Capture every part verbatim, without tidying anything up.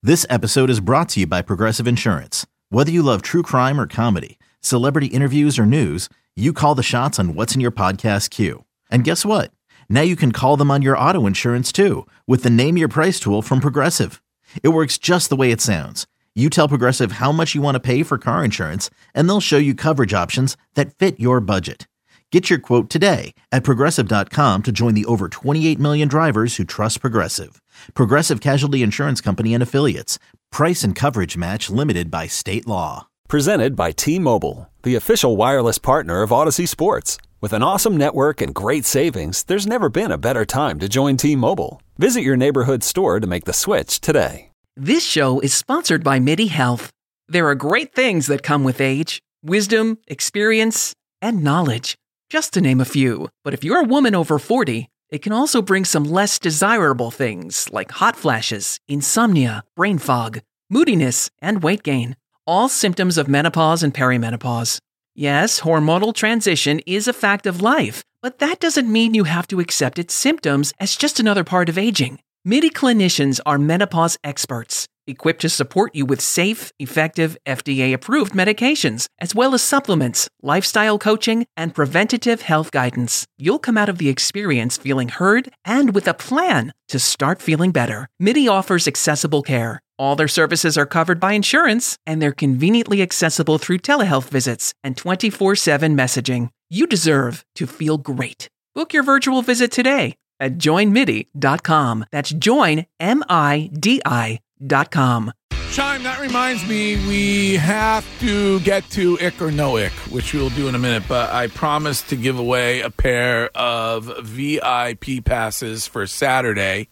This episode is brought to you by Progressive Insurance. Whether you love true crime or comedy, celebrity interviews or news, you call the shots on what's in your podcast queue. And guess what? Now you can call them on your auto insurance too with the Name Your Price tool from Progressive. It works just the way it sounds. You tell Progressive how much you want to pay for car insurance, and they'll show you coverage options that fit your budget. Get your quote today at Progressive dot com to join the over twenty-eight million drivers who trust Progressive. Progressive Casualty Insurance Company and Affiliates. Price and coverage match limited by state law. Presented by T-Mobile, the official wireless partner of Odyssey Sports. With an awesome network and great savings, there's never been a better time to join T-Mobile. Visit your neighborhood store to make the switch today. This show is sponsored by MIDI Health. There are great things that come with age, wisdom, experience, and knowledge, just to name a few. But if you're a woman over forty, it can also bring some less desirable things like hot flashes, insomnia, brain fog, moodiness, and weight gain. All symptoms of menopause and perimenopause. Yes, hormonal transition is a fact of life, but that doesn't mean you have to accept its symptoms as just another part of aging. MIDI clinicians are menopause experts, equipped to support you with safe, effective, F D A-approved medications, as well as supplements, lifestyle coaching, and preventative health guidance. You'll come out of the experience feeling heard and with a plan to start feeling better. MIDI offers accessible care. All their services are covered by insurance, and they're conveniently accessible through telehealth visits and twenty-four seven messaging. You deserve to feel great. Book your virtual visit today at join midi dot com. That's join, M I D I dot com. Chime, that reminds me, we have to get to Ick or No Ick, which we'll do in a minute, but I promised to give away a pair of V I P passes for Saturday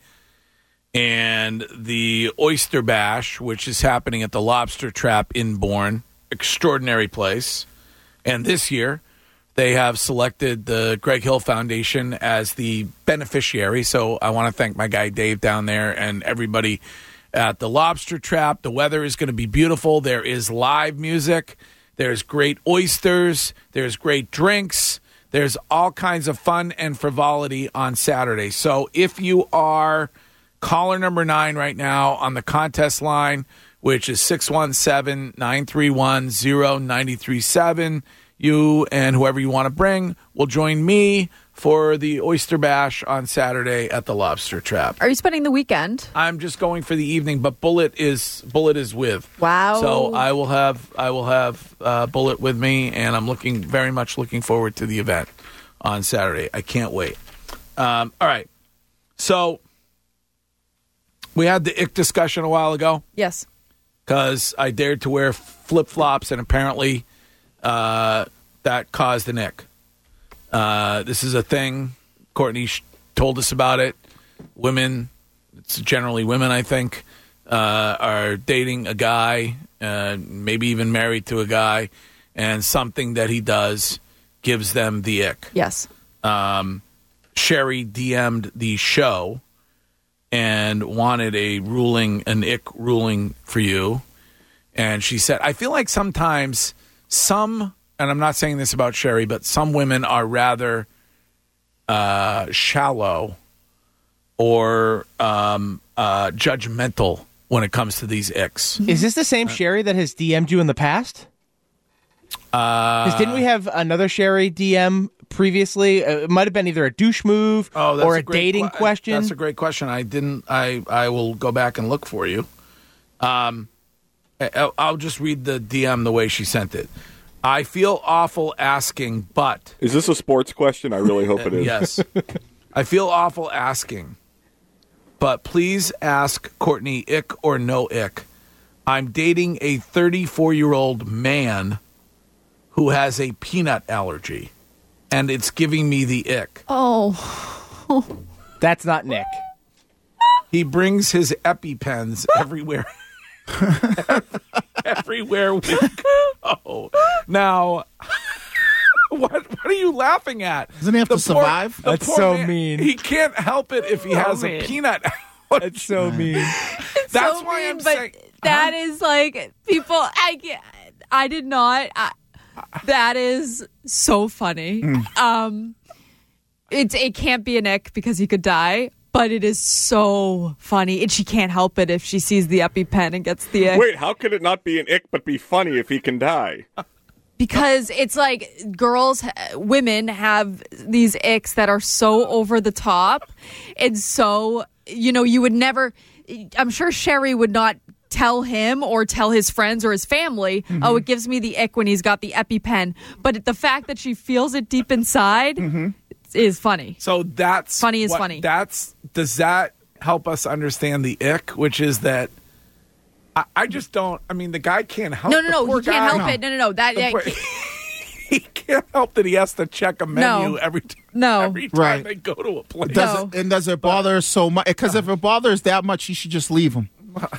and the Oyster Bash, which is happening at the Lobster Trap in Bourne. Extraordinary place. And this year, they have selected the Greg Hill Foundation as the beneficiary. So I want to thank my guy Dave down there and everybody at the Lobster Trap. The weather is going to be beautiful. There is live music. There's great oysters. There's great drinks. There's all kinds of fun and frivolity on Saturday. So if you are caller number nine right now on the contest line, which is six one seven, nine three one, zero nine three seven, you and whoever you want to bring will join me for the Oyster Bash on Saturday at the Lobster Trap. Are you spending the weekend? I'm just going for the evening, but Bullet is Bullet is with. Wow! So I will have I will have uh, Bullet with me, and I'm looking very much looking forward to the event on Saturday. I can't wait. Um, all right, so we had the ick discussion a while ago. Yes. Because I dared to wear flip flops, and apparently uh, that caused an ick. Uh, this is a thing. Courtney sh- told us about it. Women, it's generally women, I think, uh, are dating a guy, uh, maybe even married to a guy, and something that he does gives them the ick. Yes. Um, Sherry D M'd the show and wanted a ruling, an ick ruling for you. And she said, I feel like sometimes some, and I'm not saying this about Sherry, but some women are rather uh, shallow or um, uh, judgmental when it comes to these icks. Is this the same Sherry that has D M'd you in the past? Uh, 'Cause didn't we have another Sherry D M previously? Uh, it might have been either a douche move oh, that's or a, a great dating que- question. That's a great question. I didn't. I I will go back and look for you. Um, I, I'll just read the D M the way she sent it. I feel awful asking, but is this a sports question? I really hope it is. Yes. I feel awful asking, but please ask Courtney ick or no ick. I'm dating a thirty-four-year-old man who has a peanut allergy, and it's giving me the ick. Oh. That's not Nick. He brings his EpiPens everywhere. everywhere we go. Now, what what are you laughing at? Doesn't he have The to survive? the That's poor so man, mean. He can't help it if he has mean. a peanut allergy. That's so mean. That's so why mean, I'm but saying that huh? is like people. I get- I did not. I, that is so funny. Mm. Um, it's it can't be an ick because he could die. but it is so funny. And she can't help it if she sees the EpiPen and gets the ick. Wait, how could it not be an ick but be funny if he can die? Because it's like girls, women have these icks that are so over the top. And so, you know, you would never, I'm sure Sherry would not tell him or tell his friends or his family, mm-hmm. oh, it gives me the ick when he's got the EpiPen. But the fact that she feels it deep inside mm-hmm. is funny. So that's funny is what, funny. That's, does that help us understand the ick, which is that I, I just don't. I mean, the guy can't help. No, no, no. He can't guy. help no. it. No, no, no. That yeah, poor, he can't help that he has to check a menu no. every time. No, every time right. they go to a place. Does no. it, and does it bother so much? Because if it bothers that much, you should just leave him.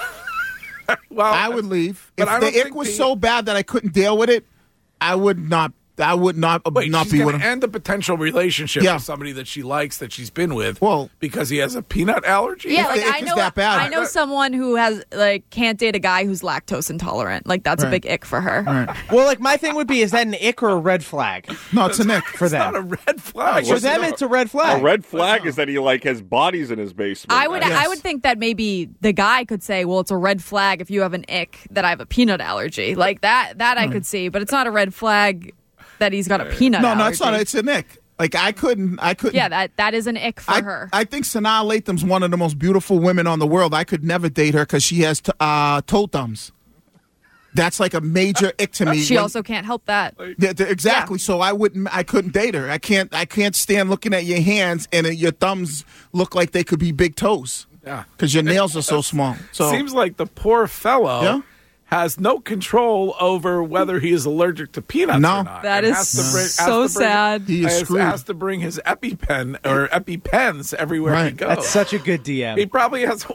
Well, I would leave. But If I the don't ick was the, so bad that I couldn't deal with it, I would not. I would not wait, not she's be gonna with him. end a potential relationship Yeah. with somebody that she likes that she's been with. Well, because he has a peanut allergy. Yeah, If like the ick I is know, that bad. I know someone who has like can't date a guy who's lactose intolerant. Like that's Right. a big ick for her. Right. Well, like my thing would be, is that an ick or a red flag? No, it's an ick for It's them. not a red flag. For them, it's a red flag. A red flag is that he like has bodies in his basement. I would, Yes. I would think that maybe the guy could say, "Well, it's a red flag if you have an ick that I have a peanut allergy." Like that, that I could see, but it's not a red flag that he's got a peanut No, allergy. no, it's not. It's an ick. Like I couldn't. I couldn't. Yeah, that that is an ick for I, her. I think Sanaa Latham's one of the most beautiful women on the world. I could never date her because she has t- uh, toe thumbs. That's like a major ick to me. She When- also can't help that. Th- th- exactly. Yeah. So I wouldn't. I couldn't date her. I can't. I can't stand looking at your hands and uh, your thumbs look like they could be big toes. Yeah. Because your nails are so small. So Seems like the poor fellow Yeah. has no control over whether he is allergic to peanuts No. or not. That And is has to bring- has so to bring- sad. He is has, screwed. has to bring his EpiPen or EpiPens everywhere he Right. goes. That's such a good D M. He probably has.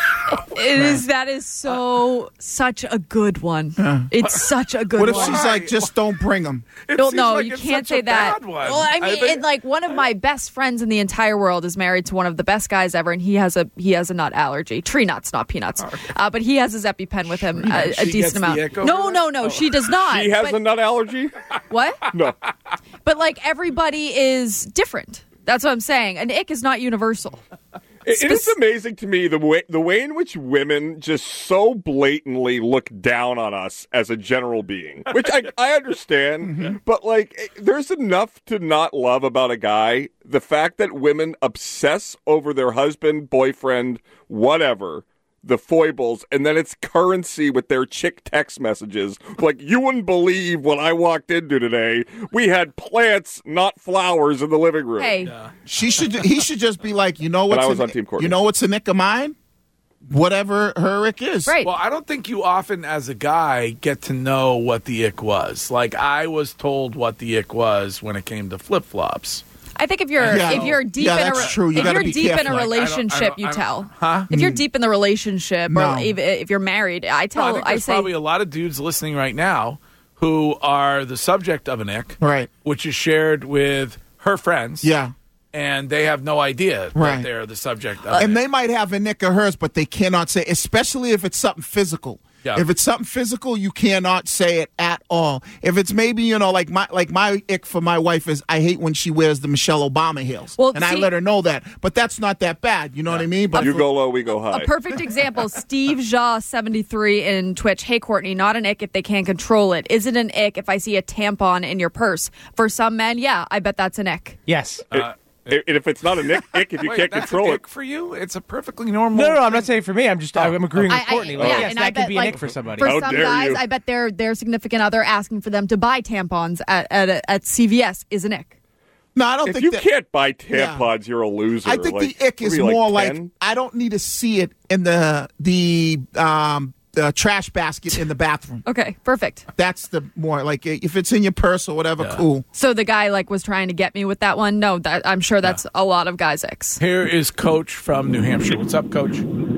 It is. That is so such a good one. It's such a good what if one. she's like, just don't bring them? It No, seems no, like you it's can't such say a that. bad one. Well, I mean, think- and like one of my best friends in the entire world is married to one of the best guys ever, and he has a he has a nut allergy. Tree nuts, not peanuts. Uh, but he has his EpiPen with him a, a She gets decent the amount. ick over No, that? no, no, she does not. He has but, a nut allergy? what? No. But like everybody is different. That's what I'm saying. An ick is not universal. It, it is amazing to me the way the way in which women just so blatantly look down on us as a general being, which I, I understand, Mm-hmm. but like eh, there's enough to not love about a guy. The fact that women obsess over their husband, boyfriend, whatever, the foibles, and then it's currency with their chick text messages. Like, you wouldn't believe what I walked into today. We had plants, not flowers, in the living room. Hey, She should. He should just be like, you know But what's I was an, on Team Courtney. You know what's a nick of mine? Whatever her ick is. right. Well, I don't think you often, as a guy, get to know what the ick was. Like, I was told what the ick was when it came to flip flops. I think if you're Yeah. if you're deep Yeah, in a that's re- true. You if gotta you're be deep in careful. a Like, I don't- I relationship, don't- you I don't- tell. Huh? If you're deep in the relationship, No. or if, if you're married, I No, tell I think I there's say probably a lot of dudes listening right now who are the subject of an ick, Right. which is shared with her friends. Yeah. And they have no idea that Right. they're the subject of And it. they might have a nick of hers, but they cannot say, especially if it's something physical. Yeah. If it's something physical, you cannot say it at all. If it's maybe, you know, like my like my ick for my wife is I hate when she wears the Michelle Obama heels. Well, and I see- let her know that. But that's not that bad. You know what I mean? But You go low, we go high. a perfect example. Steve Jaw seventy-three in Twitch. Hey Courtney, not an ick if they can't control it. Is it an ick if I see a tampon in your purse? For some men, yeah, I bet that's an ick. Yes. It- and if it's not a nick, ick, if you Wait, can't that's control an it, ick for you? It's a perfectly normal. No, no, no, I'm not saying for me. I'm just I'm agreeing with I- I- Courtney. Like, yeah, yes, and that I could bet, be an like, ick for somebody. For How some dare guys, you. I bet their their significant other asking for them to buy tampons at at, at C V S is an ick. no, I don't if think you that, can't buy tampons, you're a loser. I think like, the ick what is are you, more like, like ten? I don't need to see it in the the um the trash basket in the bathroom. Okay, perfect. That's the more like if it's in your purse or whatever, cool. So the guy like was trying to get me with that one. No, that I'm sure that's a lot of guys' icks. Here is Coach from New Hampshire. What's up, Coach?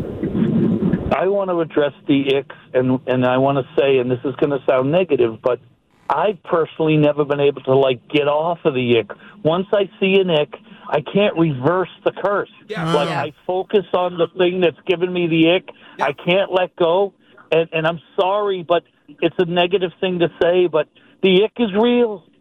I want to address the icks, and, and I want to say, and this is going to sound negative, but I've personally never been able to, like, get off of the ick. Once I see an ick, I can't reverse the curse. Yeah. Like, Yeah. I focus on the thing that's given me the ick. I can't let go, and, and I'm sorry, but it's a negative thing to say, but the ick is real.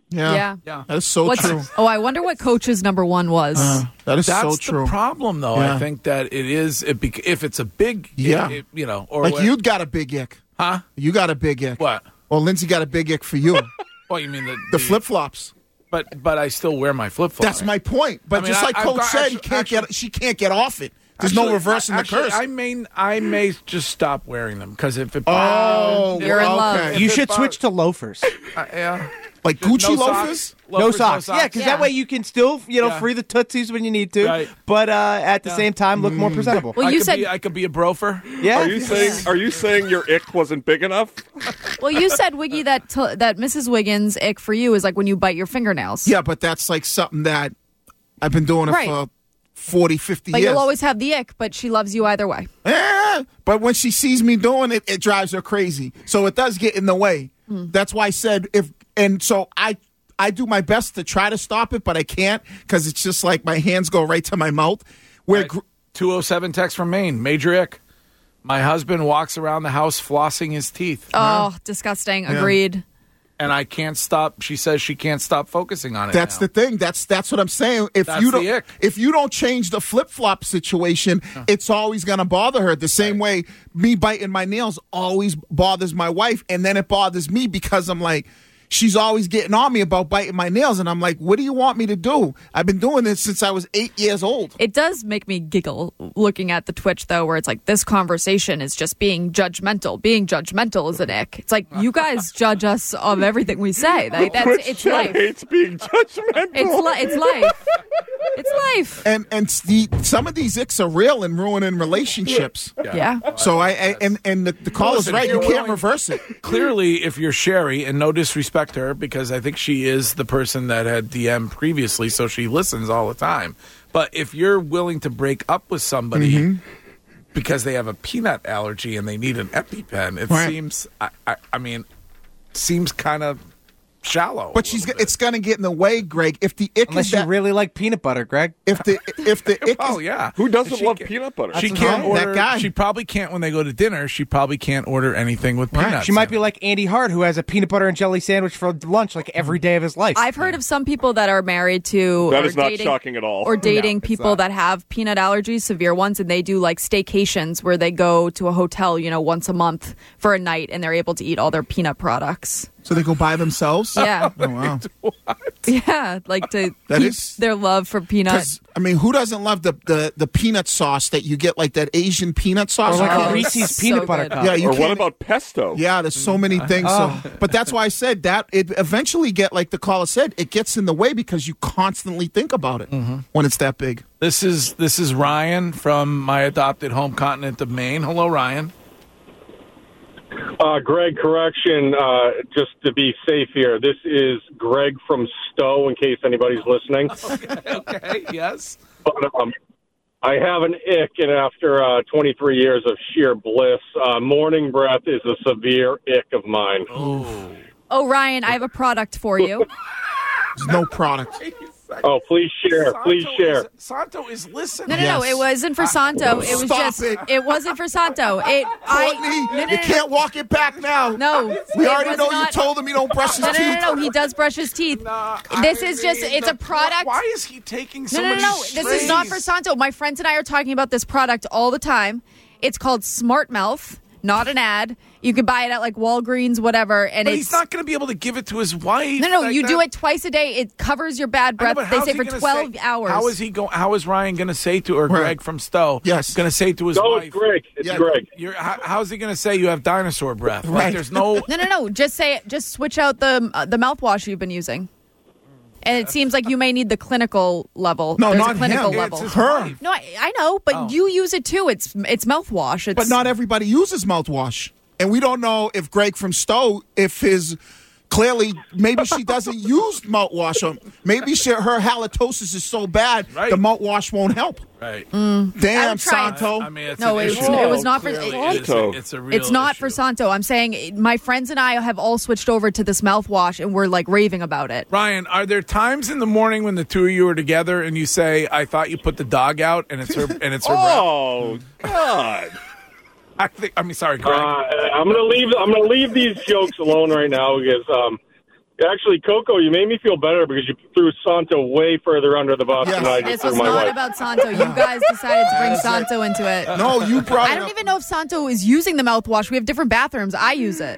Yeah. Yeah. Yeah. That is so What's- true. Oh, I wonder what coach's number one was. Uh, that is That's so the true. problem, though. Yeah. I think that it is it bec- if it's a big, Yeah. it- it- you know, or Like what- you got a big ick. huh? You got a big ick. What? Well, Lindsay got a big ick for you. Well, you mean the The flip flops. But but I still wear my flip flops. That's my point. But I mean, just I- like I've Coach got- said, actually- he can't actually- get. She can't get off it. There's no Actually, reversing the actually, curse. I may I may just stop wearing them because if it Oh, You're in love. okay. You If should it switch to loafers. uh, yeah. Like Just Gucci no loafers. socks. No Loafers, socks. Yeah, because Yeah. that way you can still, you know, Yeah. free the tootsies when you need to, Right. but uh, at the same time look more presentable. Well, I you could said be, I could be a brofer. yeah. Are you saying? Are you saying your ick wasn't big enough? well, you said Wiggy that t- that Missus Wiggins' ick for you is like when you bite your fingernails. Yeah, but that's like something that I've been doing it Right. for forty, fifty But years. you'll always have the ick, but she loves you either way. Eh, but when she sees me doing it, it drives her crazy. So it does get in the way. Hmm. That's why I said if, and so I, I do my best to try to stop it, but I can't because it's just like my hands go right to my mouth. Where Right. gr- two oh seven text from Maine. Major ick. My husband walks around the house flossing his teeth, Oh, disgusting. Agreed. and I can't stop. She says she can't stop focusing on it. that's now. the thing. That's that's what I'm saying. If That's you the don't, ick. if you don't change the flip flop situation, it's always gonna bother her. The same way me biting my nails always bothers my wife, and then it bothers me because I'm like, she's always getting on me about biting my nails, and I'm like, what do you want me to do? I've been doing this since I was eight years old. It does make me giggle looking at the Twitch, though, where it's like this conversation is just being judgmental. Being judgmental is an ick. It's like you guys judge us of everything we say. Like, that's, Which it's Chad life. hates being judgmental. It's, li- it's life. It's life. And and the, some of these icks are real and ruining relationships. Yeah. So I, I and and the, the call is Listen, right. if You you're can't willing- reverse it. Clearly, if you're Sherry, and no disrespect to her, because I think she is the person that had D M previously, so she listens all the time. But if you're willing to break up with somebody Mm-hmm. because they have a peanut allergy and they need an EpiPen, it Right. seems, I, I, I mean, seems kind of shallow. But she's it's gonna get in the way, Greg. If the ick Unless is you that, really like peanut butter, Greg. if the if the ick Oh is, yeah, Who doesn't She love ca- peanut butter? She That's can't right. That order. guy. She probably can't when they go to dinner. She probably can't order anything with Right. peanuts. She might in be it. like Andy Hart, who has a peanut butter and jelly sandwich for lunch like every day of his life. I've heard of some people that are married to That or is not dating, shocking at all. or dating it's people not. that have peanut allergies, severe ones, and they do like staycations where they go to a hotel, you know, once a month for a night, and they're able to eat all their peanut products. so they go by themselves. Yeah, Oh wow. yeah, like to That keep is- their love for peanut. 'Cause, I mean, who doesn't love the, the, the peanut sauce that you get, like that Asian peanut sauce? or like You Oh, a can't- Reese's so peanut butter good. cup. yeah, you or what can't- about pesto? Yeah, there's so many things. So, but that's why I said that it eventually get like the caller said, it gets in the way because you constantly think about it when it's that big. This is this is Ryan from my adopted home continent of Maine. Hello, Ryan. Uh, Greg, correction, uh, just to be safe here. This is Greg from Stowe, in case anybody's listening. Okay. Yes. But, um, I have an ick, and after uh, twenty-three years of sheer bliss, uh, morning breath is a severe ick of mine. Oh, Ryan, I have a product for you. There's no product. Oh, please share, please Santo share. Is, Santo is listening. No, no, no. Yes. It wasn't for Santo. It was Stop just. it. It. wasn't for Santo. It. I. Courtney, No, no, you no, can't walk it back now. No. We it already was know not- you told him he don't brush his No, no, teeth. no, no. He does brush his teeth. Nah, This I is just. mean, It's the a product. pro- Why is he taking so No, no, many no, no. This is not for strays? Santo. My friends and I are talking about this product all the time. It's called Smart Mouth. Not an ad. You can buy it at like Walgreens, whatever. And But it's he's not going to be able to give it to his wife. no, no. like you that. do it twice a day. It covers your bad I know, breath. but They how's say he for gonna twelve say- hours. How is he going? How is Ryan going to say to or Right. Greg from Stowe? Yes. going to say to his No, wife. it's Greg. It's Yeah. Greg. You're, how, how's he going to say you have dinosaur breath? Like, Right. there's no. No, no, no. Just say it. Just switch out the uh, the mouthwash you've been using. And it seems like you may need the clinical level. No, There's not a clinical him. level. It's his Her. wife. No, I, I know, but Oh. you use it too. It's it's mouthwash. It's But not everybody uses mouthwash. And we don't know if Greg from Stowe, if his clearly maybe she doesn't use mouthwash. Or maybe she, her halitosis is so bad Right. the mouthwash won't help. Right. Damn, I would try it. Santo. I mean, it's No, an it was- issue. it was not for- Clearly, it- it is a- Santo. it's a real It's not issue. for Santo. I'm saying eh, my friends and I have all switched over to this mouthwash, and we're like raving about it. Ryan, are there times in the morning when the two of you are together and you say, "I thought you put the dog out," and it's her and it's her breath? Oh God! I think. I mean, sorry, Greg. Uh, I'm gonna leave. I'm gonna leave these jokes alone right now because um, Actually, Coco, you made me feel better because you threw Santo way further under the bus Yes. than I just This threw was my not wife. about Santo. You guys decided to bring Santo into it. No, you brought I it don't up. even know if Santo is using the mouthwash. We have different bathrooms. I use it.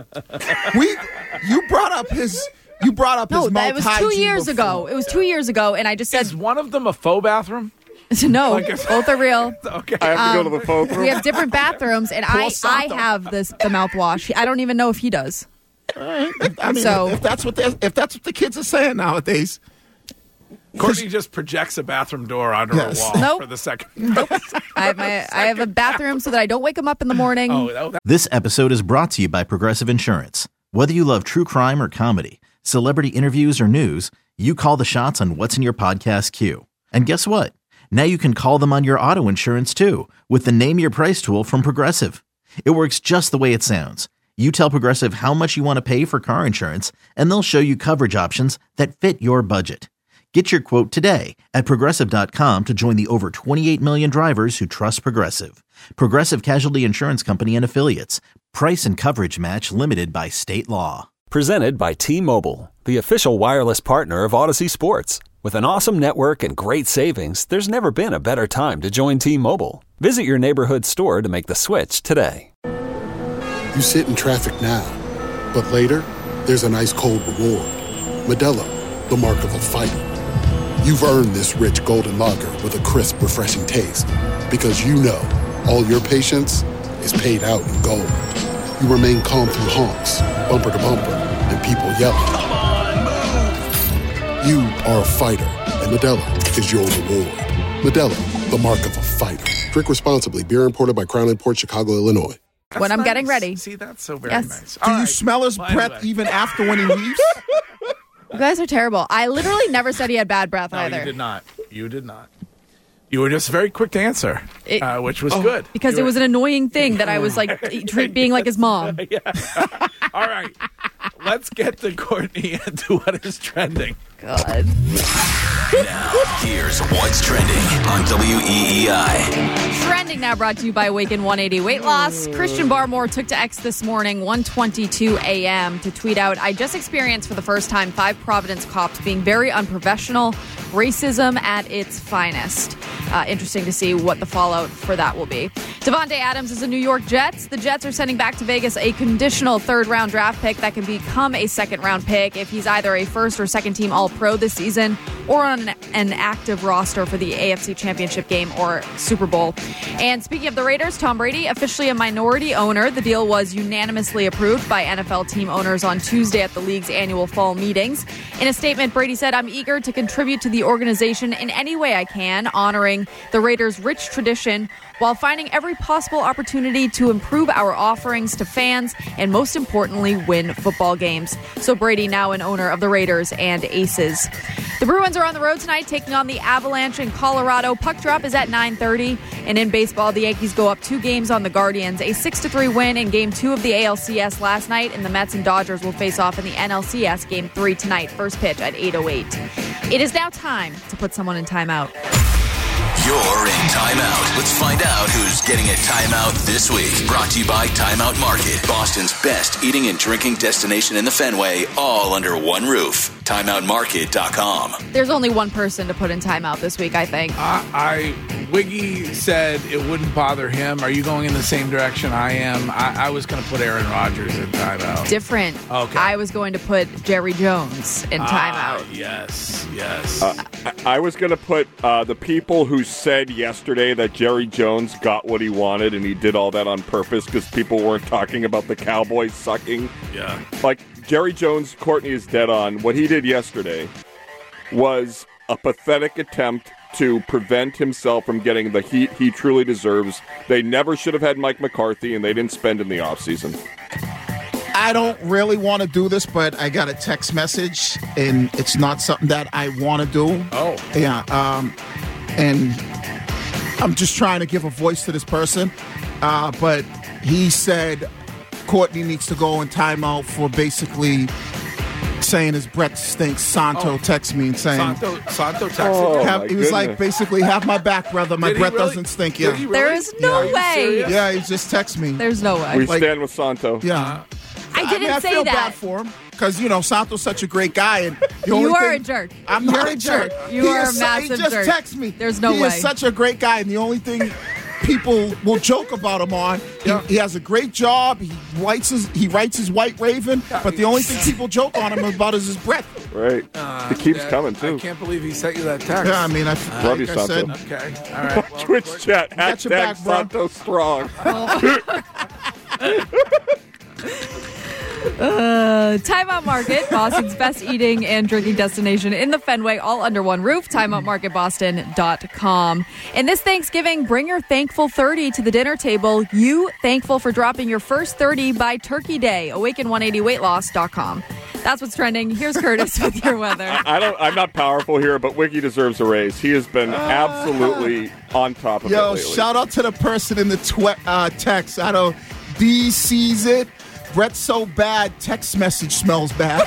We, you brought up his. You brought up No, his that, mouth it was two hygiene years before. ago. It was two years ago, and I just said Is one of them a faux bathroom? no. I guess- Both are real. Okay. I have to go to the phone room. We have different bathrooms, and I I Santo. have this the mouthwash. I don't even know if he does. I mean, So- if that's what they- if that's what the kids are saying nowadays. Courtney just projects a bathroom door onto Yes. her wall Nope. for the second. I have my I have a bathroom so that I don't wake him up in the morning. Oh, that, that- This episode is brought to you by Progressive Insurance. Whether you love true crime or comedy, celebrity interviews or news, you call the shots on what's in your podcast queue. And guess what? Now you can call them on your auto insurance too with the Name Your Price tool from Progressive. It works just the way it sounds. You tell Progressive how much you want to pay for car insurance, and they'll show you coverage options that fit your budget. Get your quote today at Progressive dot com to join the over twenty-eight million drivers who trust Progressive. Progressive Casualty Insurance Company and Affiliates. Price and coverage match limited by state law. Presented by T-Mobile, the official wireless partner of Odyssey Sports. With an awesome network and great savings, there's never been a better time to join T-Mobile. Visit your neighborhood store to make the switch today. You sit in traffic now, but later, there's an ice-cold reward. Modelo, the mark of a fighter. You've earned this rich golden lager with a crisp, refreshing taste. Because you know, all your patience is paid out in gold. You remain calm through honks, bumper to bumper, and people yelling. Come on, move! You are a fighter, and Modelo is your reward. Modelo, the mark of a fighter. Drink responsibly. Beer imported by Crown Imports, Chicago, Illinois. when I'm nice. getting ready. See, that's so very Yes. nice. Do All you right. smell his Well, breath anyway. even after when he leaves? You guys are terrible. I literally never said he had bad breath No, either. you did not. You did not. You were just very quick to answer, It- uh, which was good. Because You it was were- an annoying thing that I was like treat, being like his mom. All right. Let's get to Courtney and to what is trending. God. Here's what's trending on W E E I. Trending now brought to you by Awaken one eighty Weight Loss. Christian Barmore took to X this morning, one twenty-two a.m., to tweet out, I just experienced for the first time five Providence cops being very unprofessional, racism at its finest. Uh, interesting to see what the fallout for that will be. Devontae Adams is a New York Jets. The Jets are sending back to Vegas a conditional third-round draft pick that can become a second-round pick if he's either a first or second-team All-Pro this season or on an active roster for the A F C Championship game or Super Bowl. And speaking of the Raiders, Tom Brady, officially a minority owner. The deal was unanimously approved by N F L team owners on Tuesday at the league's annual fall meetings. In a statement, Brady said, I'm eager to contribute to the organization in any way I can, honoring the Raiders' rich tradition while finding every possible opportunity to improve our offerings to fans and, most importantly, win football games. So Brady, now an owner of the Raiders and Aces. The Bruins are on the road tonight, taking on the Avalanche in Colorado. Puck drop is at nine thirty. And in baseball, the Yankees go up two games on the Guardians. A six to three win in Game two of the A L C S last night, and the Mets and Dodgers will face off in the N L C S Game three tonight. First pitch at eight oh eight. It is now time to put someone in timeout. You're in timeout. Let's find out who's getting a timeout this week. Brought to you by Timeout Market, Boston's best eating and drinking destination in the Fenway, all under one roof. Timeout Market dot com. There's only one person to put in timeout this week, I think. I, I Wiggy said it wouldn't bother him. Are you going in the same direction I am? I, I was going to put Aaron Rodgers in timeout. Different. Okay. I was going to put Jerry Jones in Ah, timeout. yes, yes. Uh, I, I was going to put uh, the people who said yesterday that Jerry Jones got what he wanted and he did all that on purpose because people weren't talking about the Cowboys sucking. Yeah. Like, Jerry Jones, Courtney is dead on. What he did yesterday was a pathetic attempt to prevent himself from getting the heat he truly deserves. They never should have had Mike McCarthy, and they didn't spend in the offseason. I don't really want to do this, but I got a text message, and it's not something that I want to do. Oh. Yeah, um, and I'm just trying to give a voice to this person. Uh, but he said Courtney needs to go in timeout for basically saying his breath stinks. Santo Oh. texted me and saying, Santo, Santo texted Oh, you? have, my he was like, goodness. basically, have my back, brother. My Did he breath really? doesn't stink. Did Yeah, he really? There is no Are you way. serious? yeah, he just texted me. There's no way. We Like- stand with Santo. yeah. I I didn't mean, I say feel that. bad for him. because, you know, Santo's such a great guy. And the only You are thing, a jerk. I'm You're not a a jerk. jerk. You He are is a so- massive He just jerk. texted me. There's no he way. He is such a great guy, and the only thing people will joke about him on, he, he has a great job. He writes his he writes his White Raven, but the only thing people joke on him about is his breath. Right. Uh, it keeps yeah, coming, too. I can't believe he sent you that text. Yeah, I mean, I Love like you, I said, Santo. Okay. All right. Well, Twitch chat, got your hashtag back, bro. Santo Strong. Uh, Time Out Market, Boston's best eating and drinking destination in the Fenway, all under one roof. time out market boston dot com. And this Thanksgiving, bring your thankful thirty to the dinner table. You thankful for dropping your first thirty by Turkey Day. awaken one eighty weight loss dot com. That's what's trending. Here's Curtis with your weather. I don't. I'm not powerful here, but Wiki deserves a raise. He has been absolutely on top of it Yo, lately. shout out to the person in the tw- uh, text. I don't. D sees it. Brett's so bad. Text message smells bad.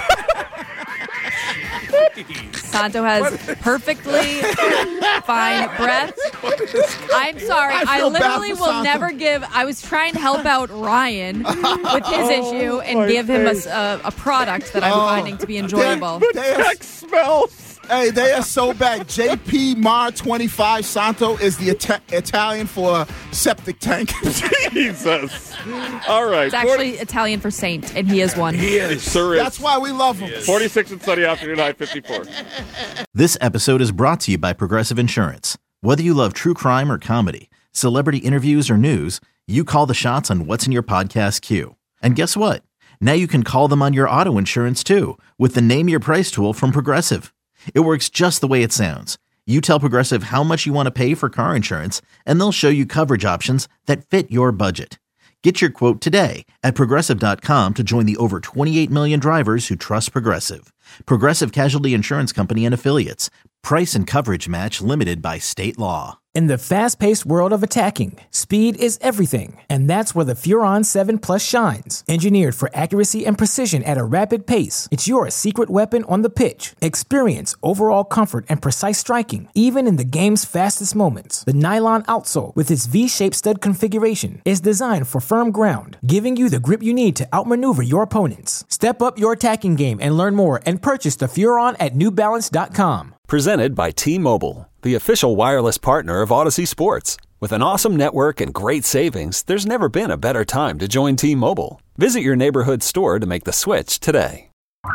Santo has perfectly fine breath. I'm sorry. I I, feel bad literally for will Santo. never give. I was trying to help out Ryan with his issue and my give him a, face. a, a product that I'm Oh. finding to be enjoyable. They, they are, Text smells. hey, they are so bad. J P Mar twenty-five Santo is the Ita- Italian for septic tank. Jesus. All right. It's actually Italian for saint, and he is one. he is. Sir is That's why we love him. forty-six and sunny afternoon high fifty-four. This episode is brought to you by Progressive Insurance. Whether you love true crime or comedy, celebrity interviews or news, you call the shots on what's in your podcast queue. And guess what? Now you can call them on your auto insurance too with the Name Your Price tool from Progressive. It works just the way it sounds. You tell Progressive how much you want to pay for car insurance, and they'll show you coverage options that fit your budget. Get your quote today at progressive dot com to join the over twenty-eight million drivers who trust Progressive. Progressive Casualty Insurance Company and Affiliates. Price and coverage match limited by state law. In the fast-paced world of attacking, speed is everything, and that's where the Furon seven Plus shines. Engineered for accuracy and precision at a rapid pace, it's your secret weapon on the pitch. Experience overall comfort and precise striking, even in the game's fastest moments. The nylon outsole, with its V-shaped stud configuration, is designed for firm ground, giving you the grip you need to outmaneuver your opponents. Step up your attacking game and learn more and purchase the Furon at new balance dot com. Presented by T-Mobile, the official wireless partner of Odyssey Sports. With an awesome network and great savings, there's never been a better time to join T-Mobile. Visit your neighborhood store to make the switch today.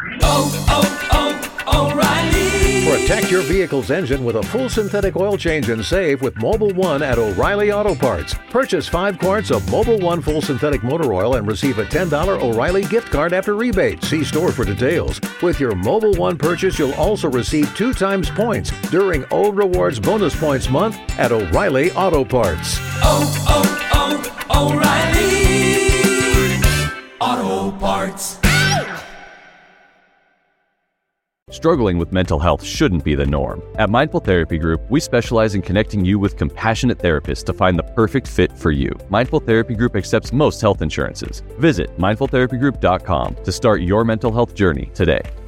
Oh, oh, oh, O'Reilly. Protect your vehicle's engine with a full synthetic oil change and save with Mobile One at O'Reilly Auto Parts. Purchase five quarts of Mobile One full synthetic motor oil and receive a ten dollars O'Reilly gift card after rebate. See store for details. With your Mobile One purchase, you'll also receive two times points during O Rewards Bonus Points Month at O'Reilly Auto Parts. Oh, oh, oh, O'Reilly Auto Parts. Struggling with mental health shouldn't be the norm. At Mindful Therapy Group, we specialize in connecting you with compassionate therapists to find the perfect fit for you. Mindful Therapy Group accepts most health insurances. Visit mindful therapy group dot com to start your mental health journey today.